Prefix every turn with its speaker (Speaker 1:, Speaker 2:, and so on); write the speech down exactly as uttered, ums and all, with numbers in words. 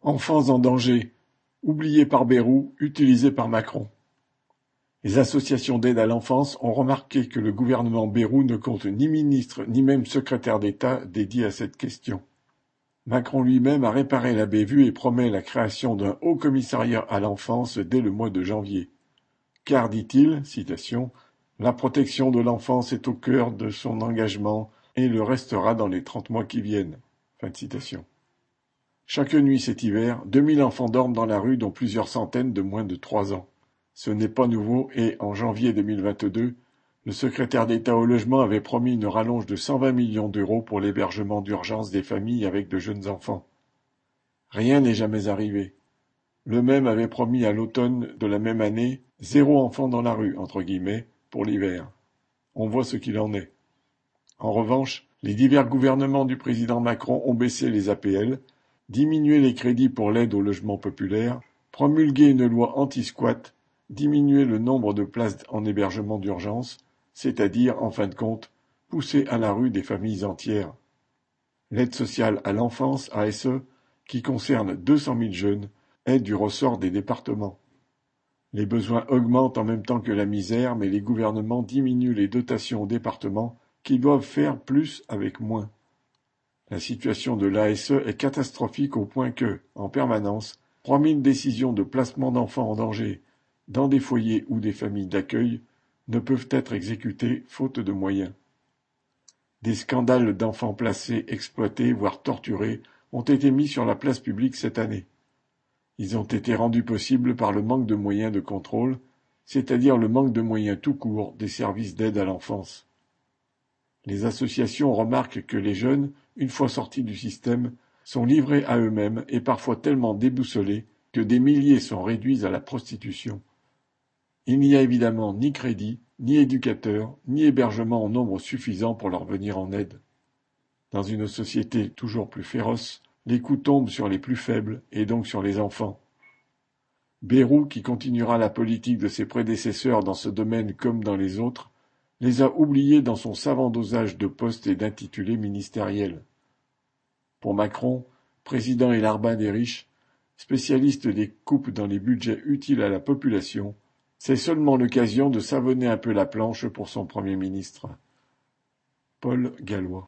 Speaker 1: Enfants en danger, oubliés par Bayrou, utilisés par Macron. Les associations d'aide à l'enfance ont remarqué que le gouvernement Bayrou ne compte ni ministre ni même secrétaire d'État dédié à cette question. Macron lui-même a réparé la bévue et promet la création d'un haut commissariat à l'enfance dès le mois de janvier. Car, dit-il, citation, « la protection de l'enfance est au cœur de son engagement et le restera dans les trente mois qui viennent. » Fin de citation. Chaque nuit cet hiver, deux mille enfants dorment dans la rue, dont plusieurs centaines de moins de trois ans. Ce n'est pas nouveau et, en janvier deux mille vingt-deux, le secrétaire d'État au logement avait promis une rallonge de cent vingt millions d'euros pour l'hébergement d'urgence des familles avec de jeunes enfants. Rien n'est jamais arrivé. Le même avait promis à l'automne de la même année « zéro enfant dans la rue » entre guillemets pour l'hiver. On voit ce qu'il en est. En revanche, les divers gouvernements du président Macron ont baissé les A P L, diminué les crédits pour l'aide au logement populaire, promulgué une loi anti-squat, diminué le nombre de places en hébergement d'urgence, c'est-à-dire, en fin de compte, pousser à la rue des familles entières. L'aide sociale à l'enfance, A S E, qui concerne deux cent mille jeunes, est du ressort des départements. Les besoins augmentent en même temps que la misère, mais les gouvernements diminuent les dotations aux départements qui doivent faire plus avec moins. La situation de l'A S E est catastrophique au point que, en permanence, trois mille décisions de placement d'enfants en danger dans des foyers ou des familles d'accueil ne peuvent être exécutées faute de moyens. Des scandales d'enfants placés, exploités, voire torturés ont été mis sur la place publique cette année. Ils ont été rendus possibles par le manque de moyens de contrôle, c'est-à-dire le manque de moyens tout court des services d'aide à l'enfance. Les associations remarquent que les jeunes, une fois sortis du système, sont livrés à eux-mêmes et parfois tellement déboussolés que des milliers sont réduits à la prostitution. Il n'y a évidemment ni crédit, ni éducateurs, ni hébergement en nombre suffisant pour leur venir en aide. Dans une société toujours plus féroce, les coups tombent sur les plus faibles et donc sur les enfants. Bayrou, qui continuera la politique de ses prédécesseurs dans ce domaine comme dans les autres, les a oubliés dans son savant dosage de postes et d'intitulés ministériels. Pour Macron, président et larbin des riches, spécialiste des coupes dans les budgets utiles à la population, c'est seulement l'occasion de savonner un peu la planche pour son Premier ministre. Paul Gallois.